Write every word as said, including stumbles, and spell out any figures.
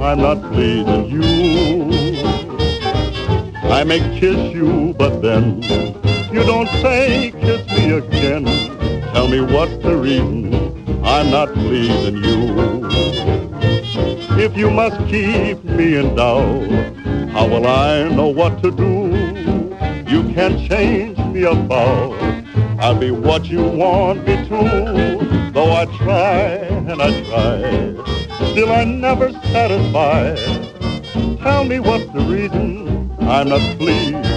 I'm not pleasing you. I may kiss you, but then you don't say kiss me again. Tell me what's the reason I'm not pleasing you. If you must keep me in doubt, how will I know what to do? You can't change me about. I'll be what you want me to. Though I try and I try, still I'm never satisfied. Tell me what's the reason I'm not pleased